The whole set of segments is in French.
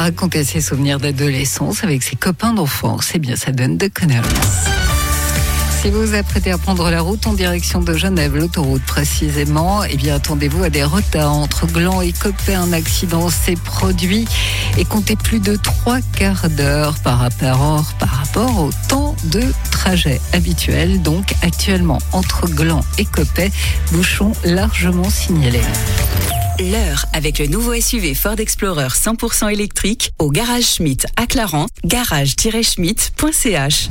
raconter ses souvenirs d'adolescence avec ses copains d'enfance. Eh bien, ça donne de connards. Si vous vous apprêtez à prendre la route en direction de Genève, l'autoroute précisément, eh bien, attendez-vous à des retards entre Gland et Coppet. Un accident s'est produit et comptez plus de 3 quarts d'heure par rapport au temps de trajet habituel. Donc, actuellement, entre Gland et Coppet, bouchons largement signalés. L'heure avec le nouveau SUV Ford Explorer 100% électrique au Garage Schmitt à Clarens, garage-schmitt.ch.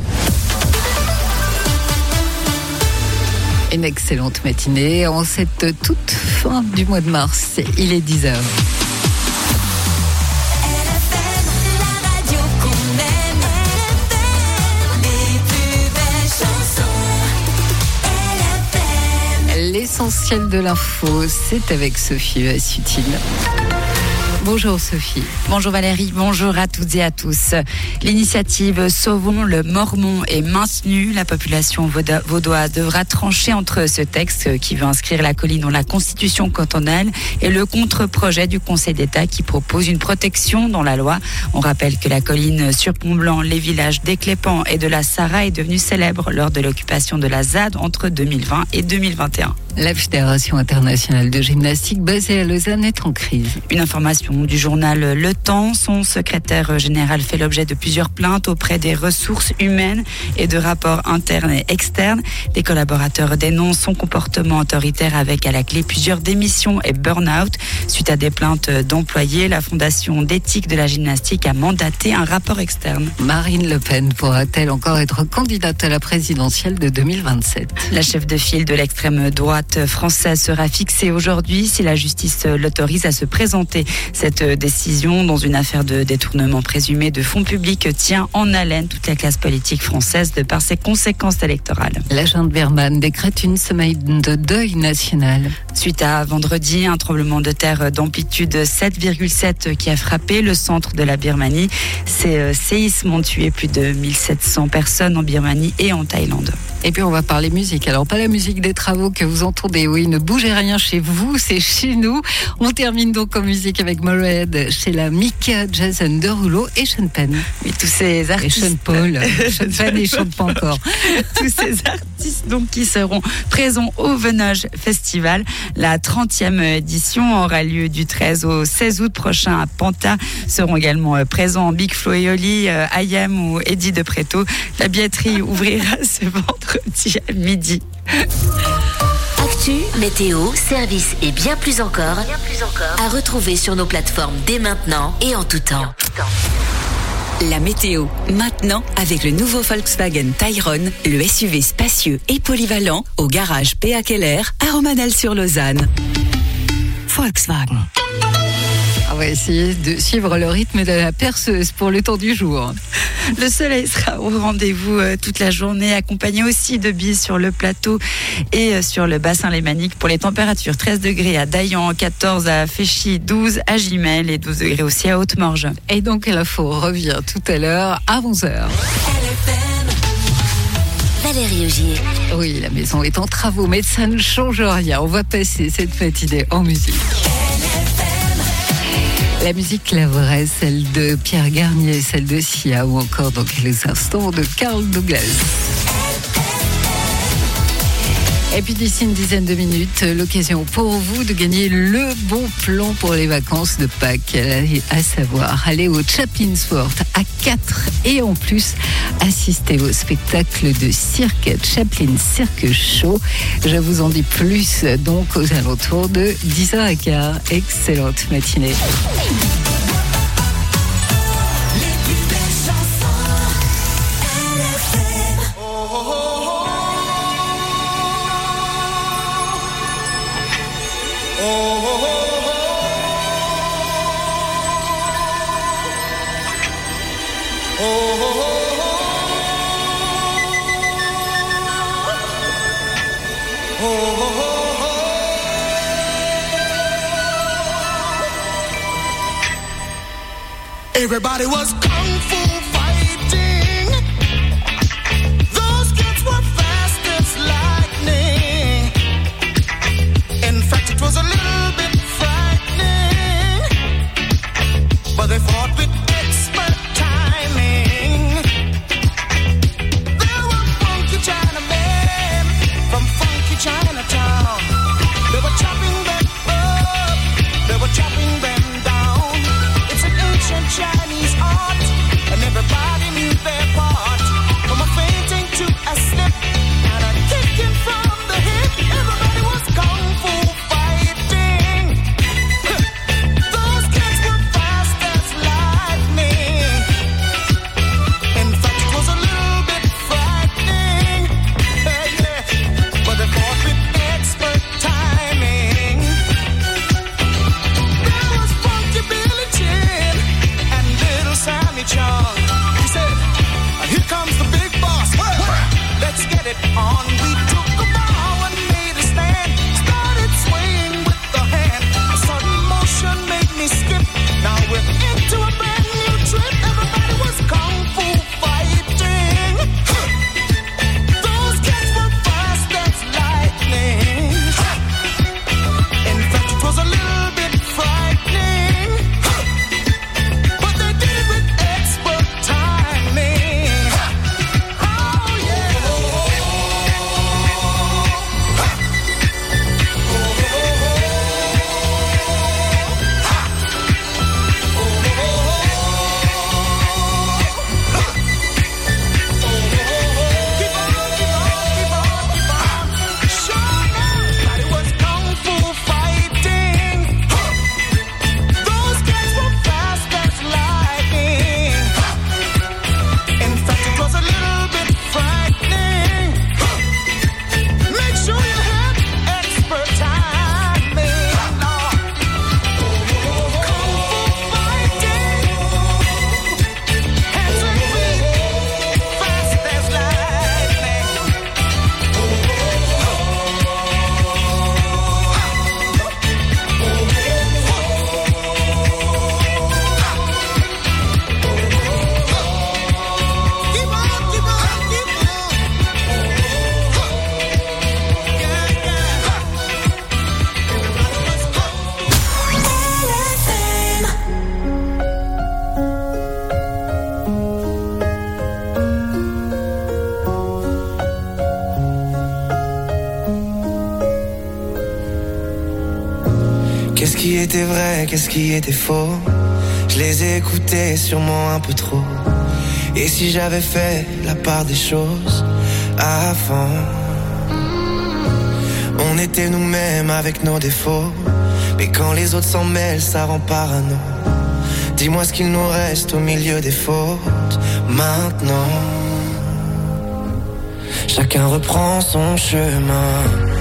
Une excellente matinée en cette toute fin du mois de mars. Il est 10h. L'essentiel de l'info, c'est avec Sophie Assutile. Bonjour Sophie. Bonjour Valérie, bonjour à toutes et à tous. L'initiative Sauvons le Mormont est maintenue. La population vaudoise devra trancher entre ce texte qui veut inscrire la colline dans la constitution cantonale et le contre-projet du Conseil d'État qui propose une protection dans la loi. On rappelle que la colline sur Pont-Blanc, les villages d'Éclépan et de la Sarah est devenue célèbre lors de l'occupation de la ZAD entre 2020 et 2021. La Fédération internationale de gymnastique basée à Lausanne est en crise. Une information du journal Le Temps. Son secrétaire général fait l'objet de plusieurs plaintes auprès des ressources humaines et de rapports internes et externes. Des collaborateurs dénoncent son comportement autoritaire avec à la clé plusieurs démissions et burn-out. Suite à des plaintes d'employés, la Fondation d'éthique de la gymnastique a mandaté un rapport externe. Marine Le Pen pourra-t-elle encore être candidate à la présidentielle de 2027 ? La chef de file de l'extrême droite française sera fixée aujourd'hui si la justice l'autorise à se présenter. Cette décision dans une affaire de détournement présumé de fonds publics tient en haleine toute la classe politique française de par ses conséquences électorales. La junte birmane décrète une semaine de deuil national. Suite à vendredi, un tremblement de terre d'amplitude 7,7 qui a frappé le centre de la Birmanie. Ces séismes ont tué plus de 1700 personnes en Birmanie et en Thaïlande. Et puis on va parler musique. Alors pas la musique des travaux que vous entendez, oui, ne bougez rien chez vous, c'est chez nous. On termine donc en musique avec Morehead, chez la Mika, Jason Derulo et Sean Penn. Oui, tous ces artistes. Et Sean Paul, Sean Penn et chante pas encore. Tous ces artistes donc qui seront présents au Venage Festival. La 30e édition aura lieu du 13 au 16 août prochain à Panta. Seront également présents Big Flo et Oli, IAM ou Eddie de Preto. La billetterie ouvrira ce vendredi à midi. Actu, météo, service et bien plus encore à retrouver sur nos plateformes dès maintenant et en tout temps. La météo, maintenant avec le nouveau Volkswagen Tayron, le SUV spacieux et polyvalent au garage PA Keller à Romanel-sur-Lausanne. Volkswagen. On va essayer de suivre le rythme de la perceuse pour le temps du jour. Le soleil sera au rendez-vous toute la journée, accompagné aussi de bises sur le plateau et sur le bassin lémanique. Pour les températures, 13 degrés à Dayan, 14 à Féchy, 12 à Gimel et 12 degrés aussi à Haute-Morge. Et donc l'info revient tout à l'heure à 11h. Valérie Augier. Oui, la maison est en travaux, mais ça ne change rien. On va passer cette matinée en musique. La musique, la vraie, celle de Pierre Garnier, celle de Sia ou encore dans quelques instants de Carl Douglas. Et puis d'ici une dizaine de minutes, l'occasion pour vous de gagner le bon plan pour les vacances de Pâques, à savoir aller au Chaplin's World à 4 et en plus assister au spectacle de cirque Chaplin Cirque Show. Je vous en dis plus donc aux alentours de 10h15. Excellente matinée. Everybody was kung fu fighting. Those kids were fast as lightning. In fact, it was a little bit frightening, but they fought with qui était vrai, qu'est-ce qui était faux? Je les ai écoutés sûrement un peu trop. Et si j'avais fait la part des choses avant? On était nous-mêmes avec nos défauts, mais quand les autres s'en mêlent, ça rend parano. Dis-moi ce qu'il nous reste au milieu des fautes maintenant. Chacun reprend son chemin.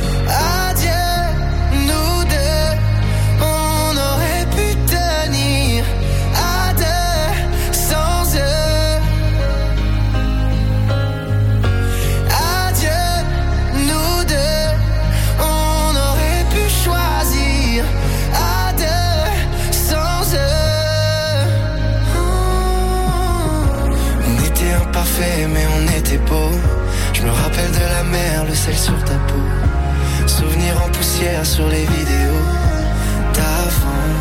Mais on était beau. Je me rappelle de la mer, le sel sur ta peau. Souvenirs en poussière sur les vidéos d'avant.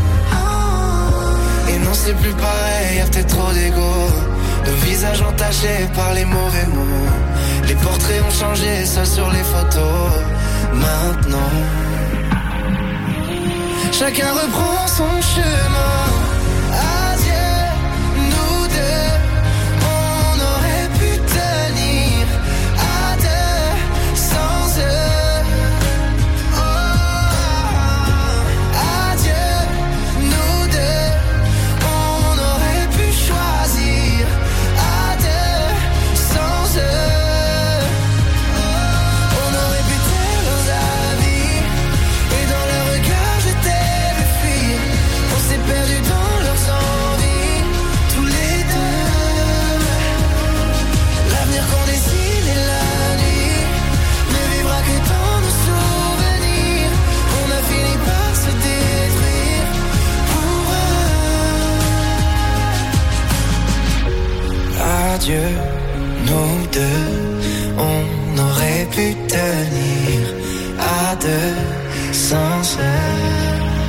Et non, c'est plus pareil, y'a peut-être trop d'ego. Nos visages entachés par les mauvais mots. Les portraits ont changé, seuls sur les photos. Maintenant, chacun reprend son chemin. Adieu, nous deux, on aurait pu tenir à deux sans cesse.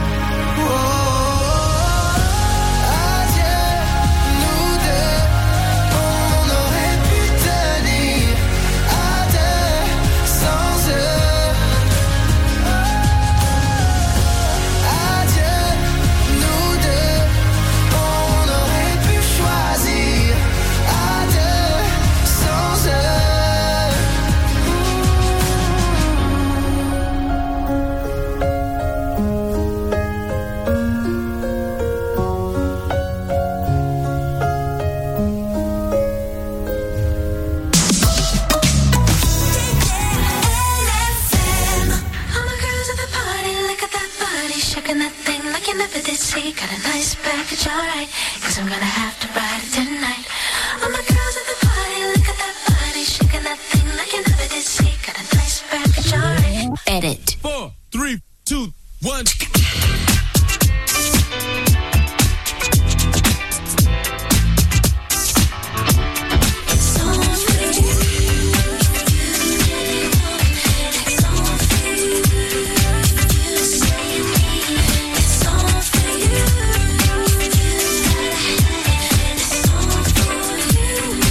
Got a nice package, alright, 'cause I'm gonna have to ride it tonight. All my girls at the party, look at that body, shaking that thing like you never did see. Got a nice package, alright. Edit. 4, 3, 2, 1. You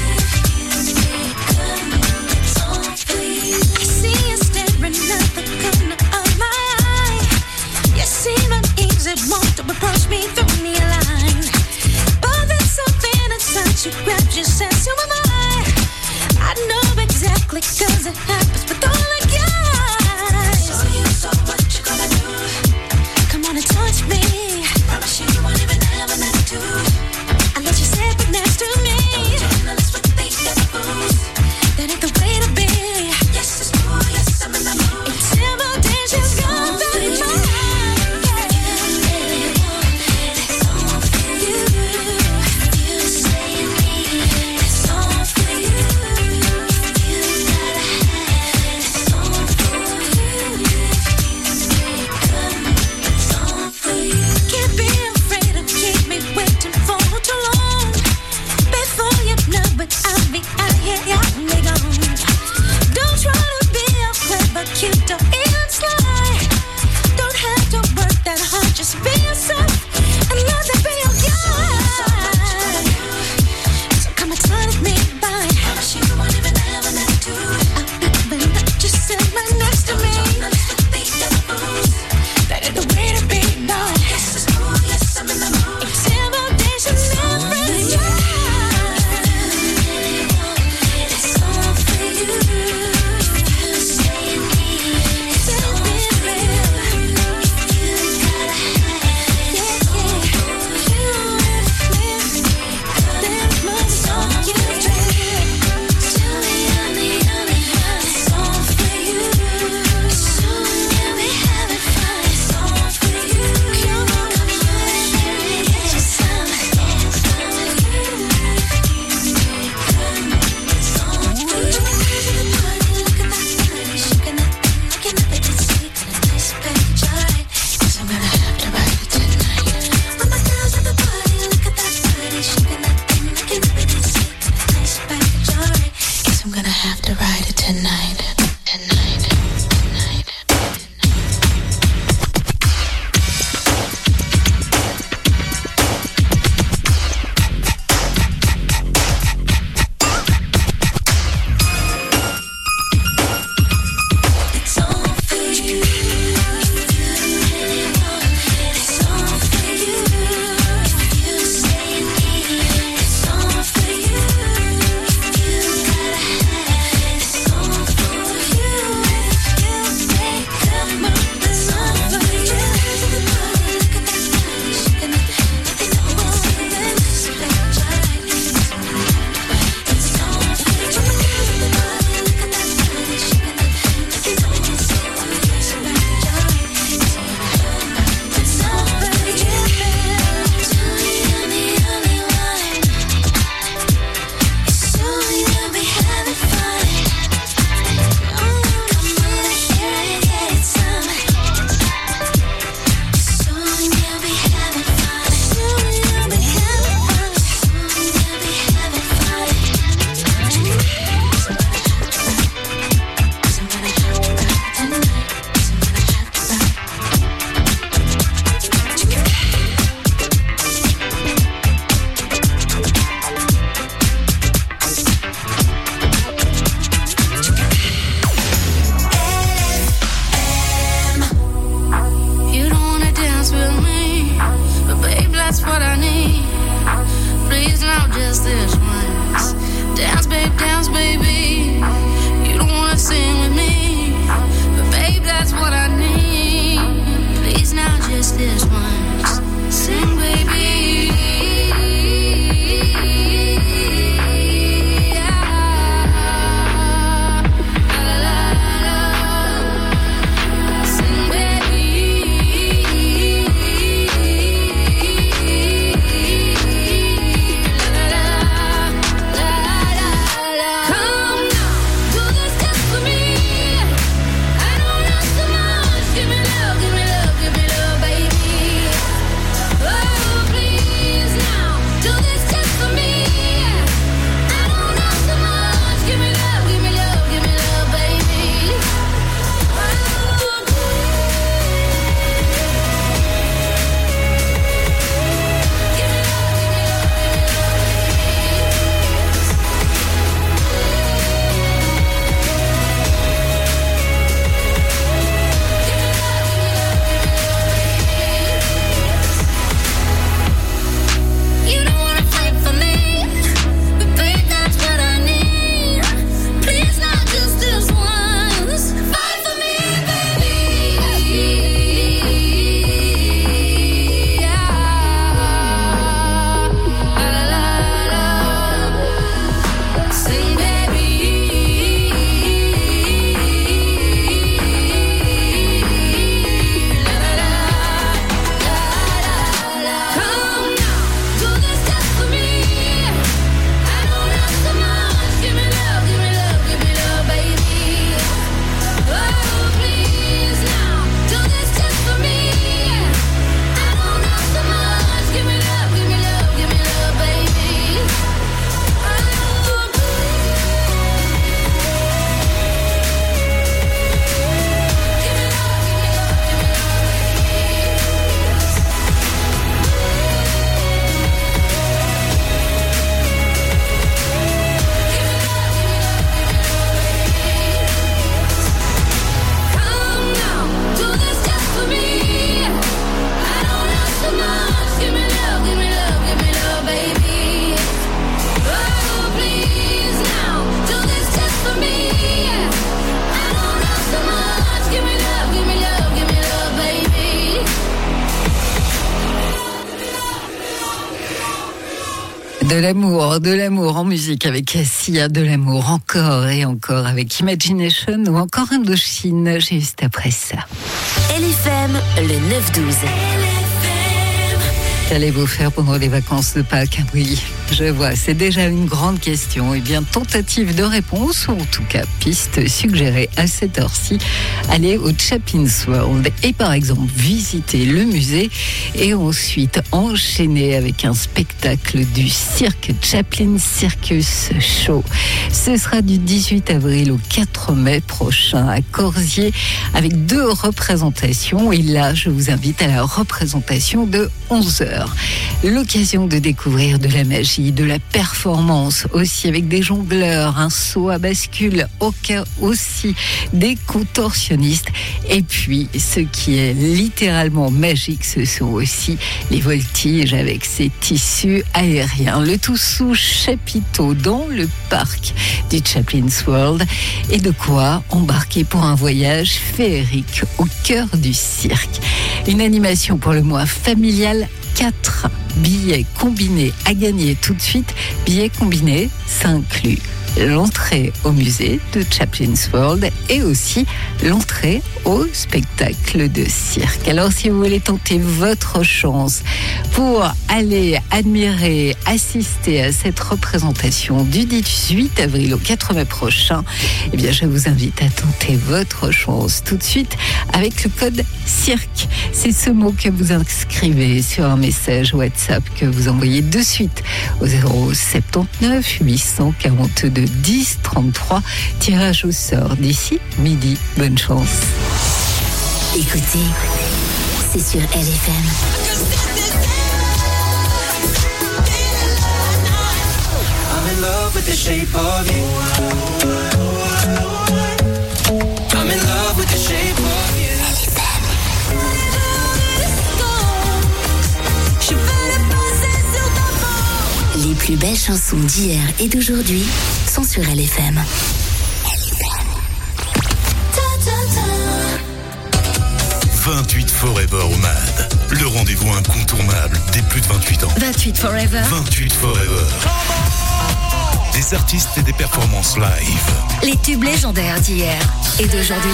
tonight. De l'amour en musique avec Sia, de l'amour encore et encore avec Imagination ou encore Indochine juste après ça. LFM, le 9-12. Qu'allez-vous faire pendant les vacances de Pâques? Oui. je vois, c'est déjà une grande question. Eh bien, tentative de réponse, ou en tout cas piste suggérée à cette heure-ci, aller au Chaplin's World et par exemple visiter le musée et ensuite enchaîner avec un spectacle du cirque Chaplin Circus Show. Ce sera du 18 avril au 4 mai prochain à Corsier avec 2 représentations et là je vous invite à la représentation de 11h. L'occasion de découvrir de la magie, de la performance aussi avec des jongleurs, un saut à bascule, aussi des contorsionnistes et puis ce qui est littéralement magique ce sont aussi les voltiges avec ces tissus aériens. Le tout sous chapiteau dans le parc du Chaplin's World et de quoi embarquer pour un voyage féerique au cœur du cirque. Une animation pour le moins familiale, 4 billets combinés à gagner tout de suite. Billets combinés, ça inclut l'entrée au musée de Chaplin's World et aussi l'entrée au spectacle de cirque. Alors si vous voulez tenter votre chance pour aller admirer, assister à cette représentation du 18 avril au 4 mai prochain, eh bien je vous invite à tenter votre chance tout de suite avec le code CIRQUE. C'est ce mot que vous inscrivez sur un message WhatsApp que vous envoyez de suite au 079 842 10 33. Tirage au sort d'ici midi. Bonne chance. Écoutez, c'est sur LFM. I'm in love with the shape of you. I'm in love with the shape of you. Les plus belles chansons d'hier et d'aujourd'hui sont sur LFM. 28 Forever au MAD. Le rendez-vous incontournable des plus de 28 ans. 28 Forever. 28 Forever. Des artistes et des performances live. Les tubes légendaires d'hier et d'aujourd'hui.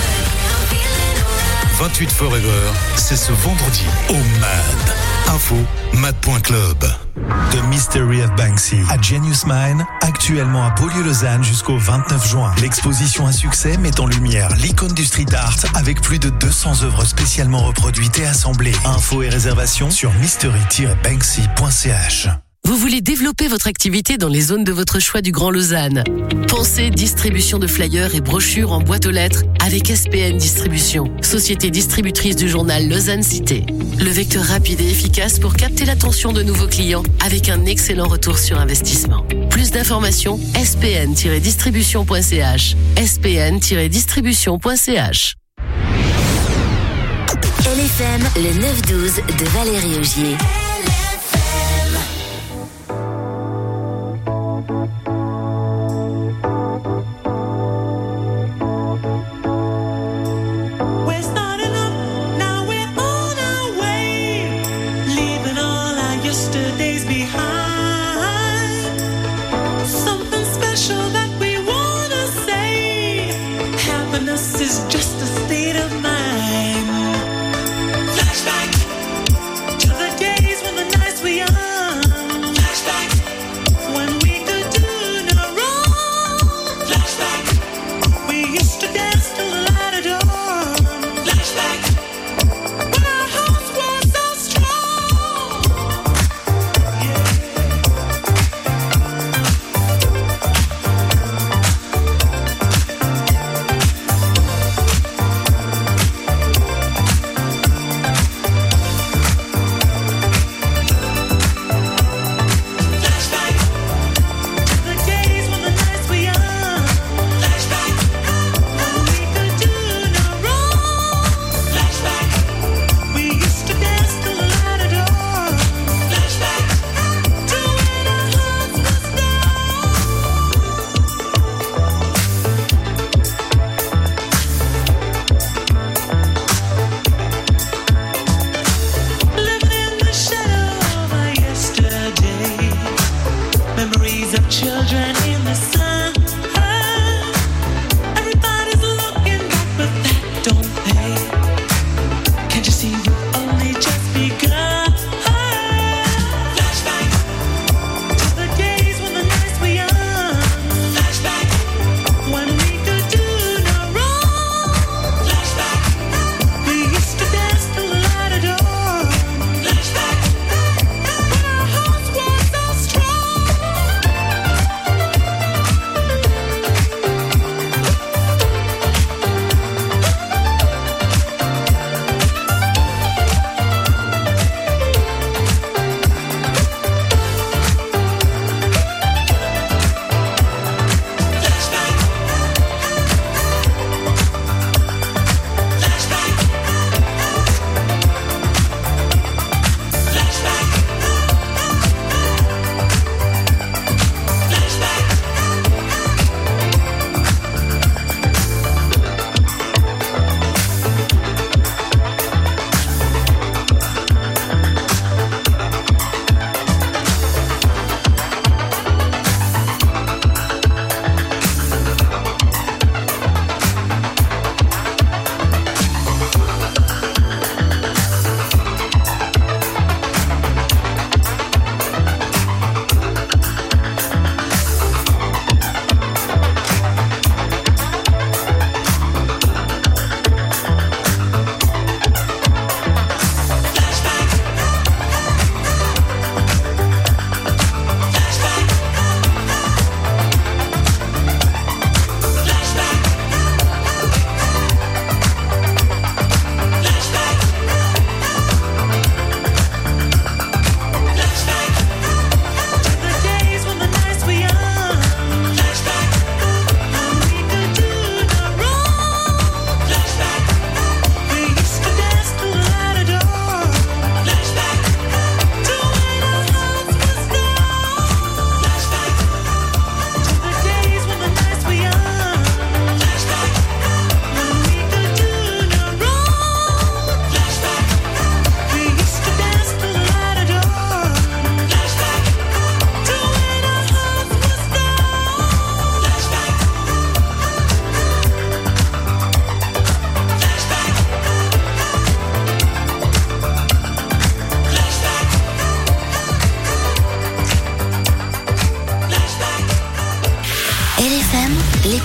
28 Forever, c'est ce vendredi au MAD. Info, mad.club. The Mystery of Banksy à Genius Mine, actuellement à Beaulieu-Lausanne jusqu'au 29 juin. L'exposition à succès met en lumière l'icône du street art avec plus de 200 œuvres spécialement reproduites et assemblées. Infos et réservations sur mystery-banksy.ch. Vous voulez développer votre activité dans les zones de votre choix du Grand Lausanne? Pensez distribution de flyers et brochures en boîte aux lettres avec SPN Distribution, société distributrice du journal Lausanne Cité. Le vecteur rapide et efficace pour capter l'attention de nouveaux clients avec un excellent retour sur investissement. Plus d'informations, spn-distribution.ch. spn-distribution.ch. LFM, le 9-12 de Valérie Augier.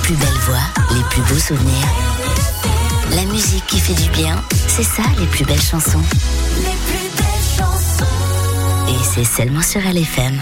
plus belles voix, les plus beaux souvenirs. La musique qui fait du bien, c'est ça les plus belles chansons. Les plus belles chansons. Et c'est seulement sur LFM.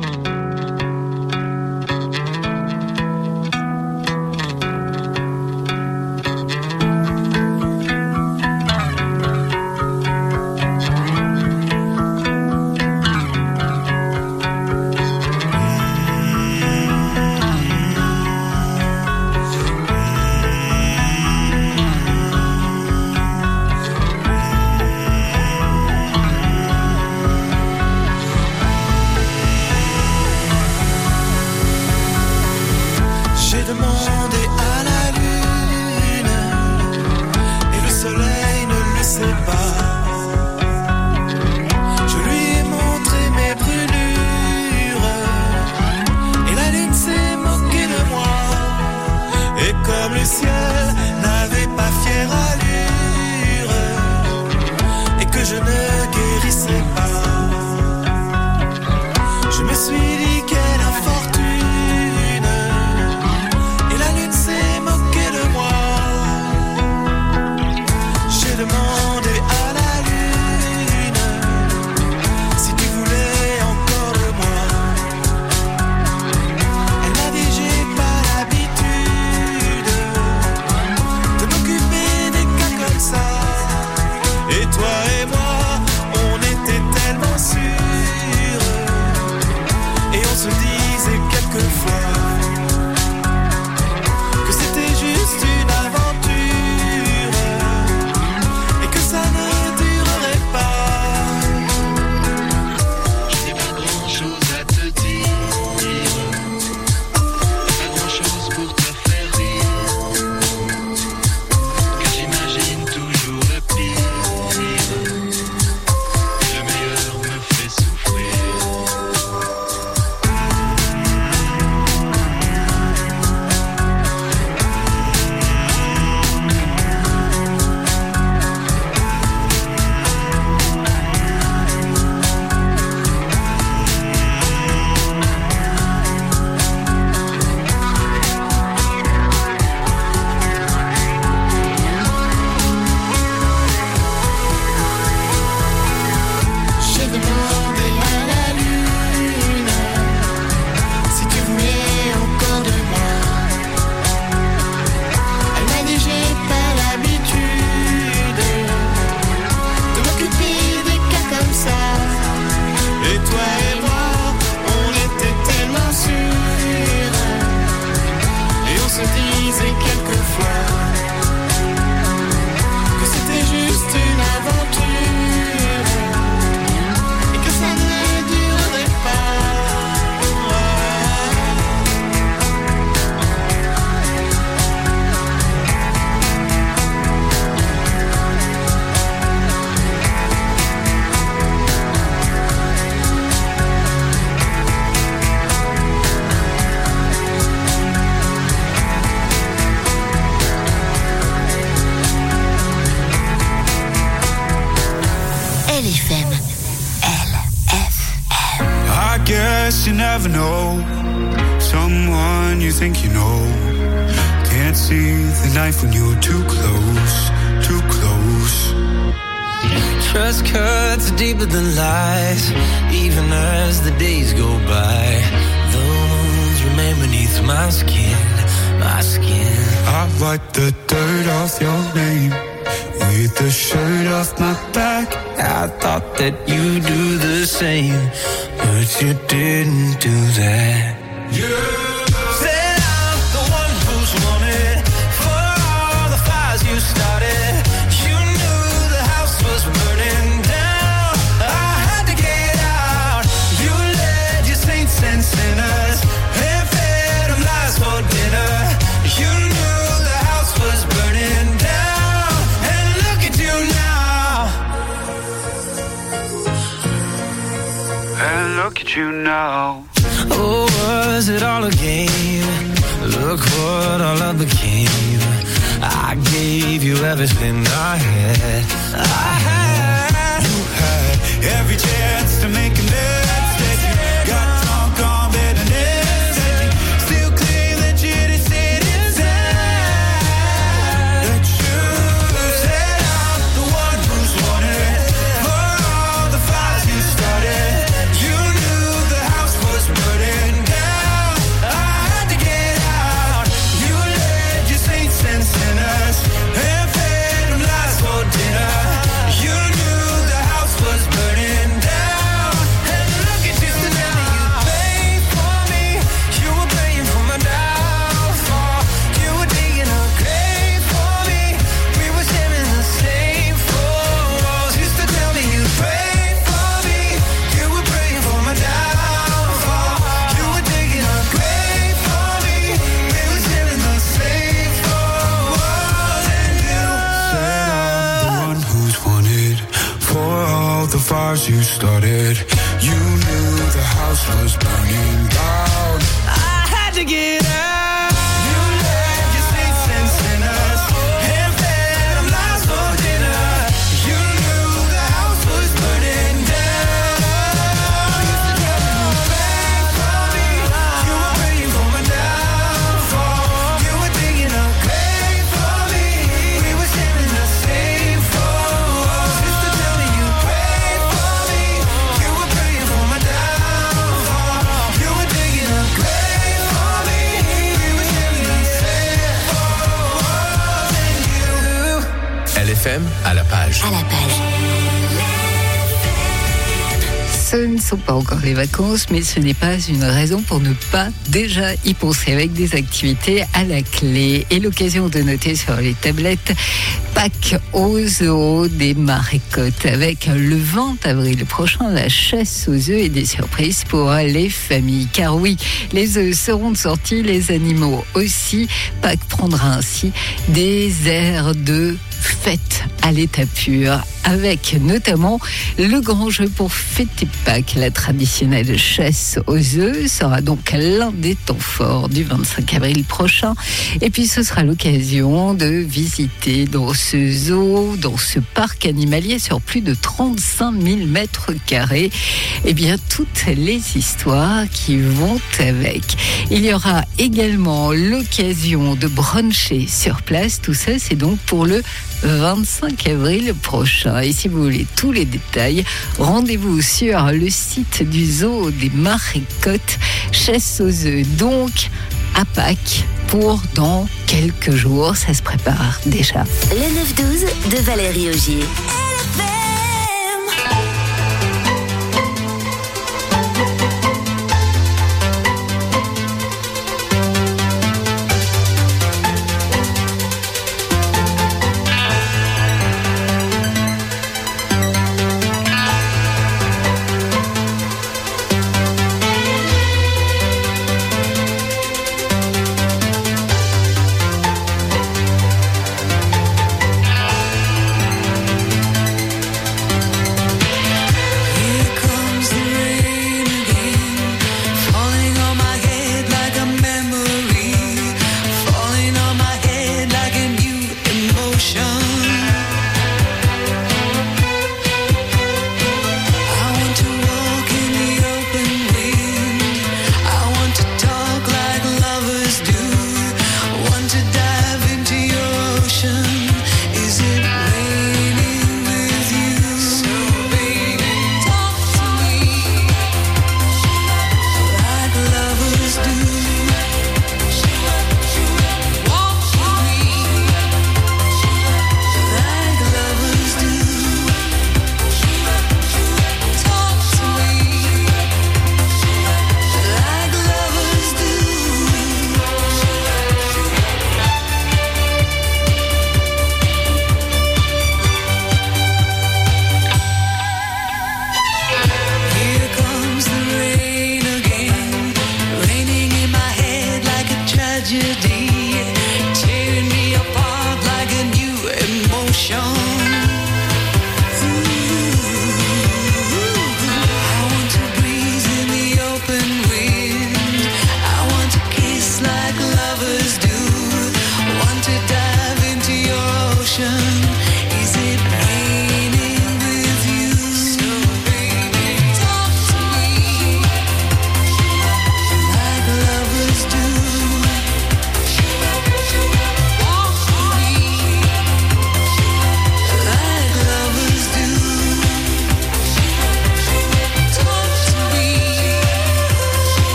you never know someone you think you know. Can't see the knife when you're too close, too close. Trust cuts deeper than lies, even as the days go by. Those remain beneath my skin, my skin. I wipe the dirt off your name with the shirt off my back. I thought that you'd do the same, but you didn't do that. Said I'm the one who's wanted for all the fires you started. You knew the house was burning down. I had to get out. You led your saints and sinners and fed them lies for dinner. You knew the house was burning down, and look at you now. And look at you now. Oh, was it all a game? Look what all I became. I gave you everything I had. You had every chance to make a mistake. You got drunk on bitterness. Still claim that you didn't sit inside. cars you started. You knew the house was burning down. I had to get out. You left your saints and sinners and fed them lies for dinner. You knew the house was burning down. You prayed for me. You were praying for my downfall. You were digging a grave for me. We were sharing the same floor. Sister, tell me you prayed for me. You were praying for my downfall. You were digging a grave for me. We were sharing the same floor. LFM à la page. À la page. Ce ne sont pas encore les vacances, mais ce n'est pas une raison pour ne pas déjà y penser avec des activités à la clé. Et l'occasion de noter sur les tablettes Pâques aux zoo des Marécottes avec le 20 avril prochain la chasse aux œufs et des surprises pour les familles. Car oui, les œufs seront de sortie, les animaux aussi. Pâques prendra ainsi des airs de fête à l'état pur, avec notamment le grand jeu pour fêter Pâques. La traditionnelle chasse aux œufs sera donc l'un des temps forts du 25 avril prochain. Et puis ce sera l'occasion de visiter dans ce zoo, dans ce parc animalier sur plus de 35 000 mètres carrés, eh bien toutes les histoires qui vont avec. Il y aura également l'occasion de bruncher sur place. Tout ça, c'est donc pour le 25 avril prochain. Et si vous voulez tous les détails, rendez-vous sur le site du zoo des Marécottes. Chasse aux œufs donc à Pâques pour dans quelques jours. Ça se prépare déjà. Le 9-12 de Valérie Augier.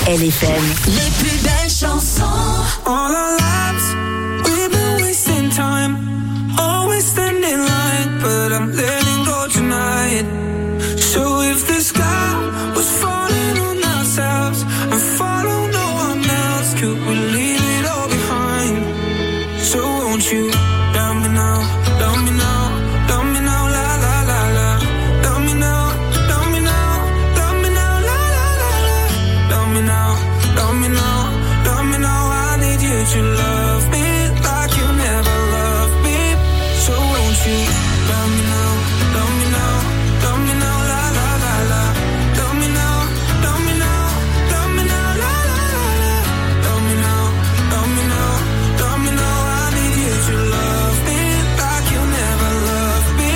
LFM. Les plus belles chansons. All our lives, we've been wasting time, always standing in line, but I'm letting go tonight. So if the sky was falling on ourselves and follow no one else, could we leave it all behind? So won't you love me now, love me now, love me now, la la la la. Love me now, love me now, love me now, la la la la. Love me now, love me now, love me now. I need you to love me like you never loved me. So won't you love me now, love me now, love me now, la la la la. Love me now, love me now, love me now, la la la la. Love me now, love me now, love me now. I need you to love me like you never loved me.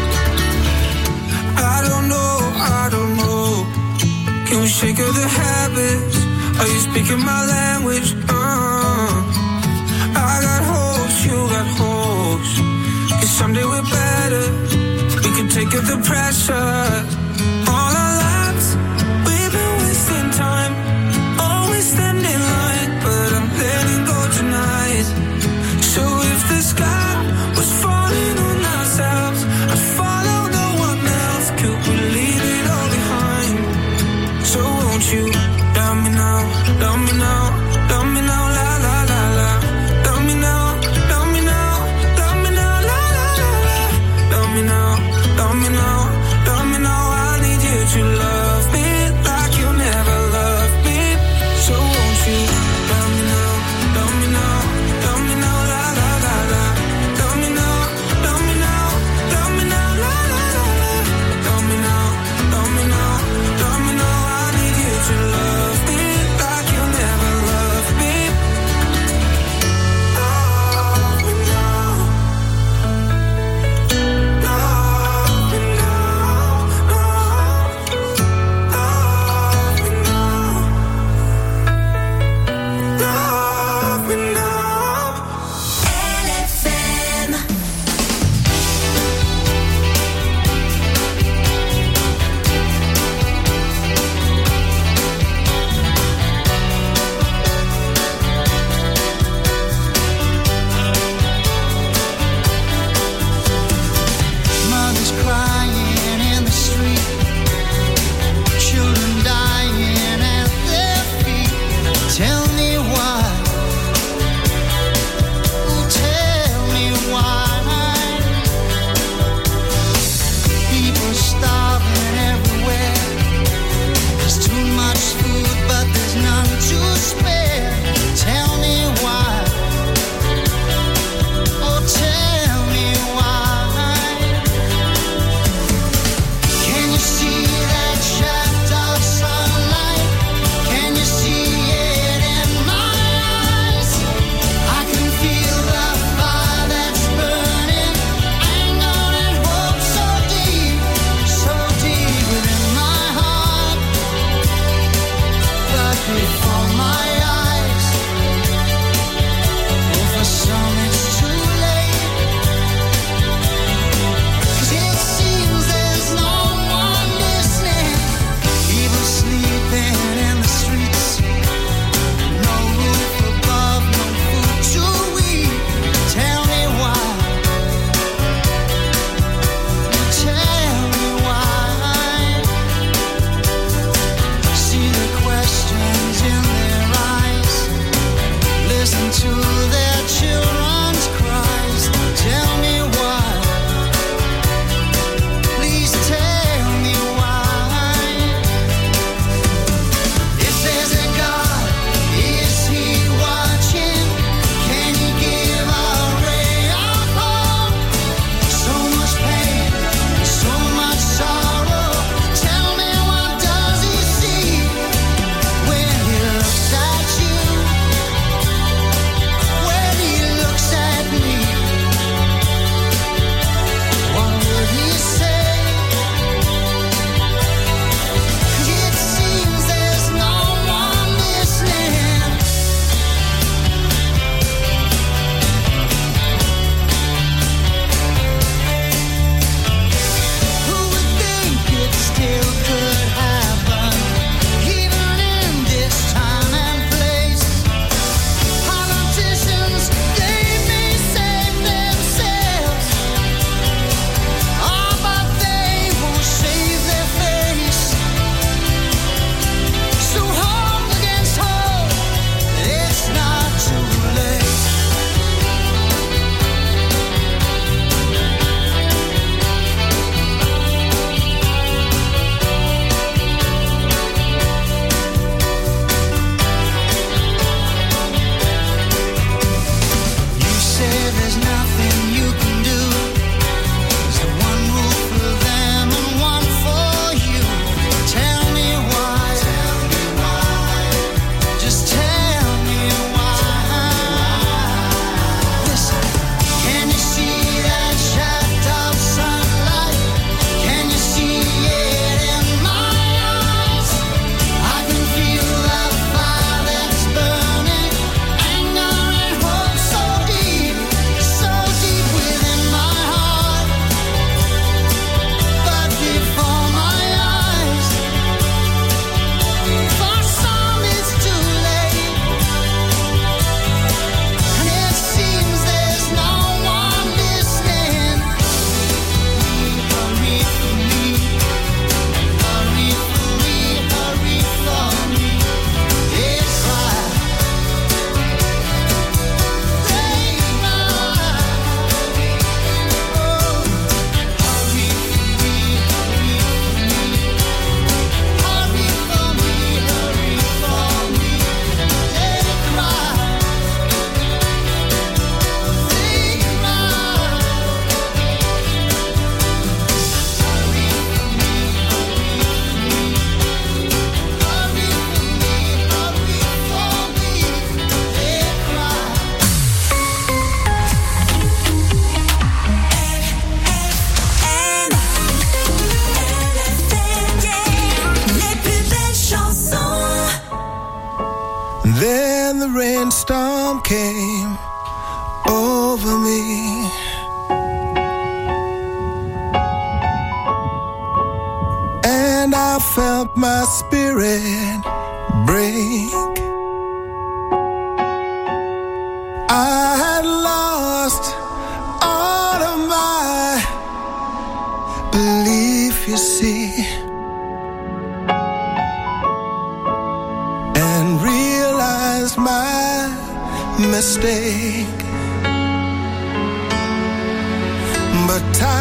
I don't know. Can we shake of the habits? Are you speaking my language? I got hopes, you got hopes. 'Cause someday we're better. We can take up the pressure. All our lives, we've been wasting time, always standing in line, but I'm letting go tonight. So if the sky was falling on ourselves, I'd follow no one else. Could we leave it all behind? So won't you love me now, love me now, love me now, la la la la. Love me now, love me now, love me now, la la la la. Love me now, love me now, love came over me. And I felt my spirit break. I had lost all of my belief, you see, and realized my mistake. But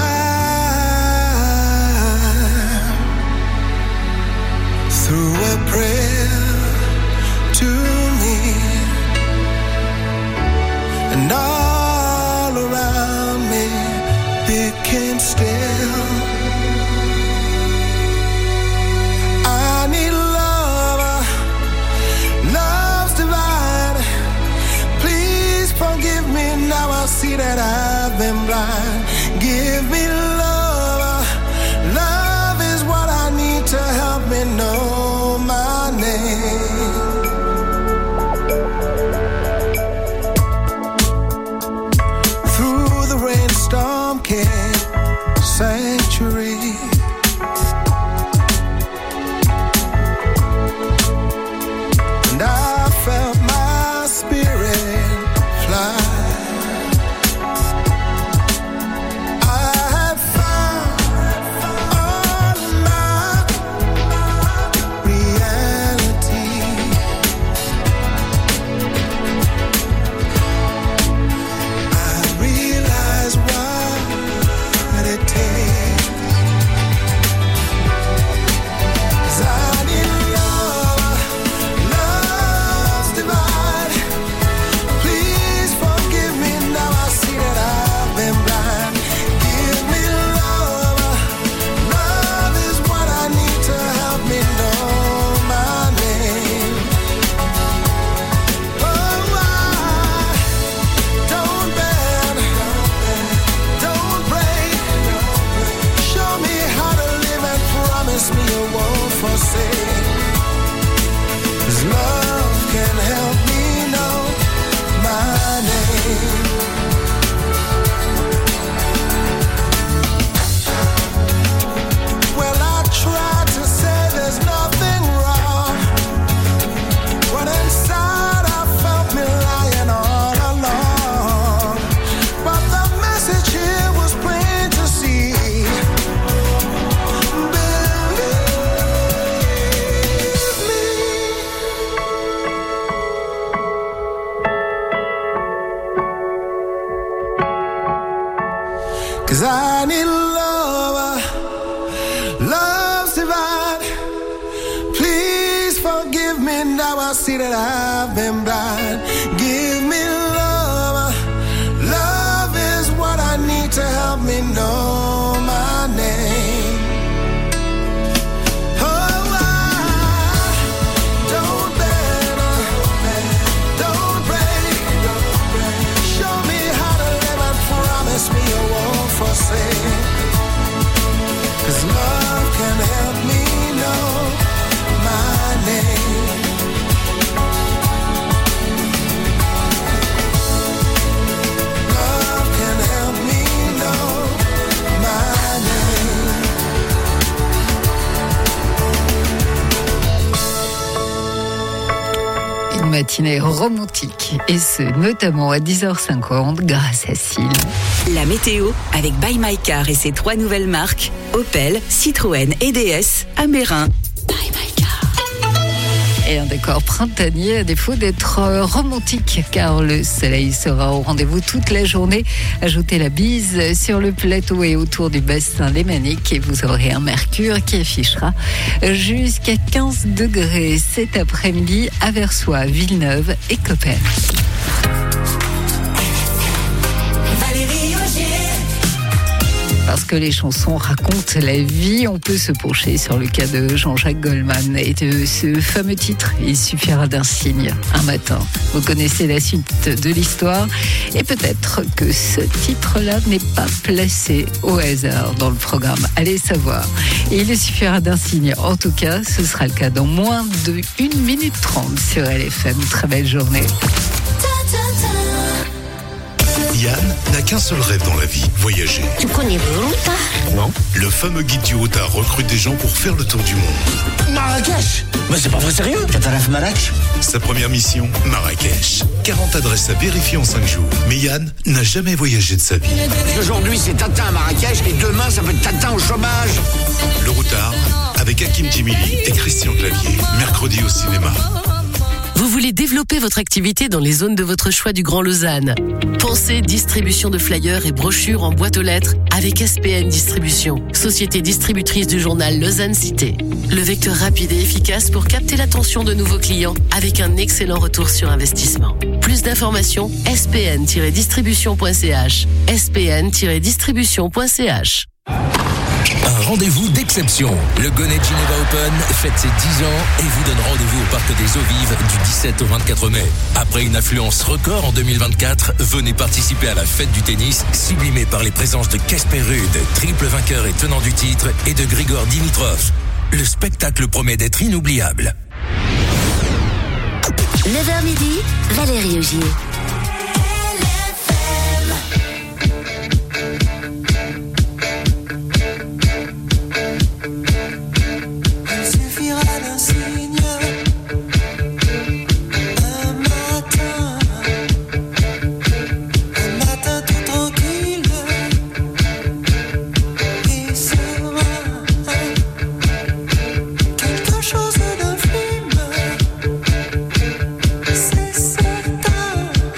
time, through a prayer to me, and all around me became still. I need love, love's divine. Please forgive me, now I see that I've been blind. Give me love, love is what I need to help me know my name. Through the rainstorm came sanctuary. And I felt my spirit fly. I need love, love's divine. Please forgive me, now I see that I've been blind. Give me love, love is what I need to help me know my name. Oh, I don't bend, don't break. Show me how to live and promise me you won't forsake. 'Cause love can help me know my name. Love can help me know my name. Une matinée romantique, et ce notamment à 10h50 grâce à Syl. La météo avec Buy My Car et ses 3 nouvelles marques Opel, Citroën et DS à Mérin. Et un décor printanier à défaut d'être romantique, car le soleil sera au rendez-vous toute la journée. Ajoutez la bise sur le plateau et autour du bassin lémanique et vous aurez un mercure qui affichera jusqu'à 15 degrés cet après-midi à Versoix, Villeneuve et Coppet. Parce que les chansons racontent la vie, on peut se pencher sur le cas de Jean-Jacques Goldman et de ce fameux titre « Il suffira d'un signe, un matin ». Vous connaissez la suite de l'histoire et peut-être que ce titre-là n'est pas placé au hasard dans le programme. Allez savoir. Et il suffira d'un signe. En tout cas, ce sera le cas dans moins de 1 minute 30 sur LFM. Très belle journée. Yann n'a qu'un seul rêve dans la vie, voyager. Tu connais le routard? Non. Le fameux guide du routard recrute des gens pour faire le tour du monde. Marrakech? Mais c'est pas vrai sérieux? Qataraf Marrakech? Sa première mission, Marrakech. 40 adresses à vérifier en 5 jours. Mais Yann n'a jamais voyagé de sa vie. Aujourd'hui c'est Tintin à Marrakech et demain ça peut être Tintin au chômage. Le routard, avec Hakim Djimili et Christian Clavier. Mercredi au cinéma. Vous voulez développer votre activité dans les zones de votre choix du Grand Lausanne? Pensez distribution de flyers et brochures en boîte aux lettres avec SPN Distribution, société distributrice du journal Lausanne Cité. Le vecteur rapide et efficace pour capter l'attention de nouveaux clients avec un excellent retour sur investissement. Plus d'informations, spn-distribution.ch. spn-distribution.ch. Un rendez-vous d'exception. Le Gonnet Geneva Open fête ses 10 ans et vous donne rendez-vous au Parc des Eaux Vives du 17 au 24 mai. Après une affluence record en 2024, venez participer à la fête du tennis, sublimée par les présences de Casper Ruud, triple vainqueur et tenant du titre, et de Grigor Dimitrov. Le spectacle promet d'être inoubliable. 9h midi, Valérie Augier. Chose d'infime, c'est certain.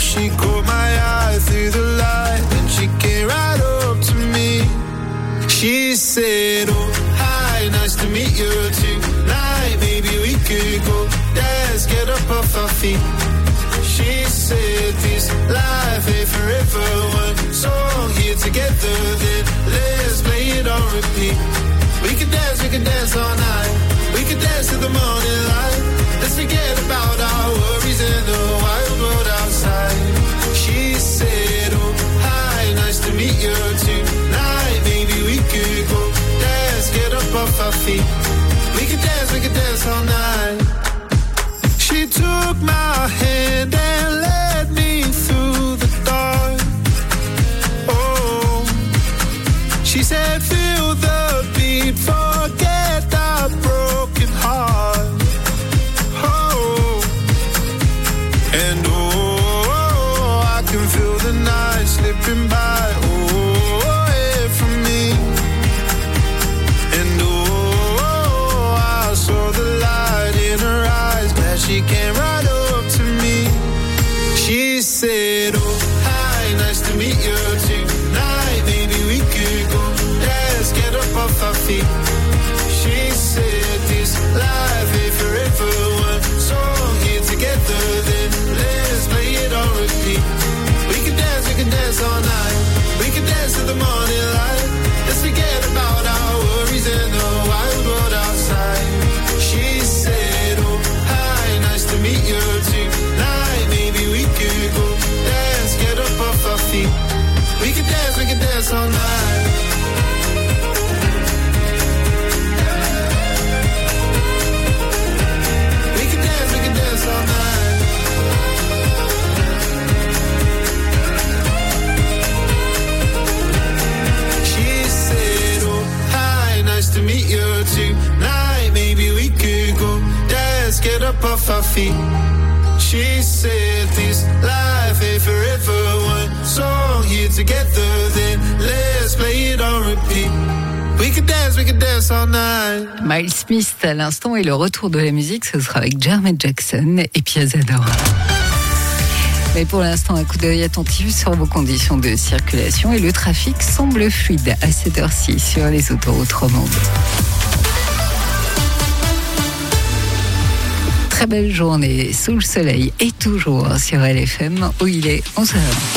She caught my eye through the light, and she came right up to me. She said, oh, hi, nice to meet you tonight. Maybe we could go dance, get up off our feet. She said, this life ain't forever. One song here together, then let's play it on repeat. We can dance all night. We can dance till the morning light. Let's forget about our worries in the wild world outside. She said, oh, hi, nice to meet you tonight. Maybe we could go dance, get up off our feet. We can dance all night. She took my hand and led me through the dark. Oh, she said, feel the beat, forget the broken heart. Oh, and oh, I can feel the night slipping by. Oh, away from me. And oh, I saw the light in her eyes. Glad she came right up to me. She said, oh, hi, nice to meet you tonight. Maybe we could go dance, get up off our feet. She said, this life ain't forever. One song here together, then let's play it on repeat. We can dance all night. We can dance till the morning light. Let's forget about our worries in the wild world outside. She said, oh, hi, nice to meet you tonight. Maybe we could go dance, get up off our feet. We can dance all night. We can dance all night. She said, oh, hi, nice to meet you tonight. Maybe we could go dance, get up off our feet. She said, this life ain't forever. One song here together, then let's play it on repeat. We can dance all night. Miles Smith à l'instant, et le retour de la musique, ce sera avec Jermaine Jackson et Piazzadora. Mais pour l'instant, un coup d'œil attentif sur vos conditions de circulation, et le trafic semble fluide à cette heure-ci sur les autoroutes romandes. Très belle journée sous le soleil et toujours sur LFM où il est 11h.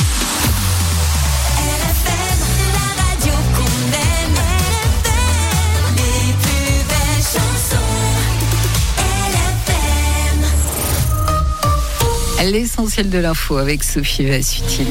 L'essentiel de l'info avec Sophie Vassutine.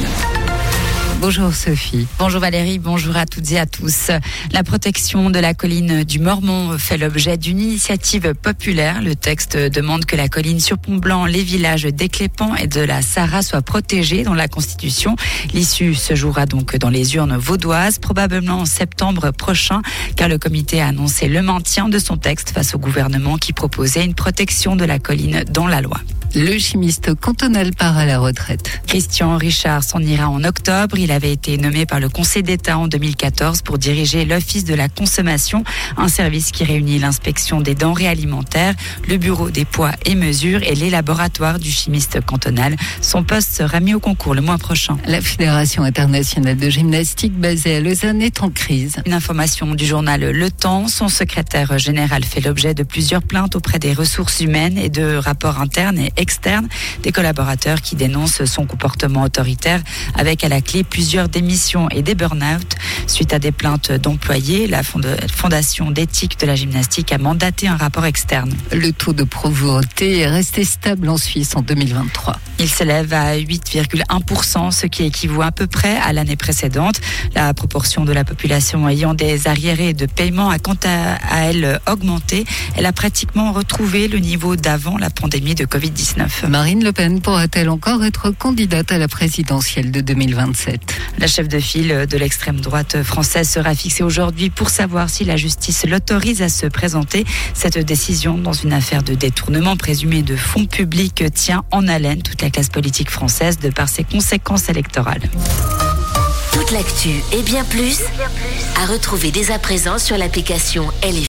Bonjour Sophie. Bonjour Valérie, bonjour à toutes et à tous. La protection de la colline du Mormont fait l'objet d'une initiative populaire. Le texte demande que la colline surplombant les villages d'Éclépant et de la Sarraz soit protégée dans la Constitution. L'issue se jouera donc dans les urnes vaudoises, probablement en septembre prochain, car le comité a annoncé le maintien de son texte face au gouvernement qui proposait une protection de la colline dans la loi. Le chimiste cantonal part à la retraite. Christian Richard s'en ira en octobre. Il avait été nommé par le Conseil d'État en 2014 pour diriger l'Office de la consommation, un service qui réunit l'inspection des denrées alimentaires, le bureau des poids et mesures et les laboratoires du chimiste cantonal. Son poste sera mis au concours le mois prochain. La Fédération internationale de gymnastique basée à Lausanne est en crise. Une information du journal Le Temps. Son secrétaire général fait l'objet de plusieurs plaintes auprès des ressources humaines et de rapports internes et externes des collaborateurs qui dénoncent son comportement autoritaire, avec à la clé plusieurs démissions et des burn-out. Suite à des plaintes d'employés, la Fondation d'éthique de la gymnastique a mandaté un rapport externe. Le taux de pauvreté est resté stable en Suisse en 2023. Il s'élève à 8,1%, ce qui équivaut à peu près à l'année précédente. La proportion de la population ayant des arriérés de paiement a quant à elle augmenté. Elle a pratiquement retrouvé le niveau d'avant la pandémie de Covid-19. Marine Le Pen pourra-t-elle encore être candidate à la présidentielle de 2027 ? La chef de file de l'extrême droite française sera fixée aujourd'hui pour savoir si la justice l'autorise à se présenter. Cette décision dans une affaire de détournement présumé de fonds publics tient en haleine toute la classe politique française de par ses conséquences électorales. Toute l'actu et bien plus à retrouver dès à présent sur l'application LFM.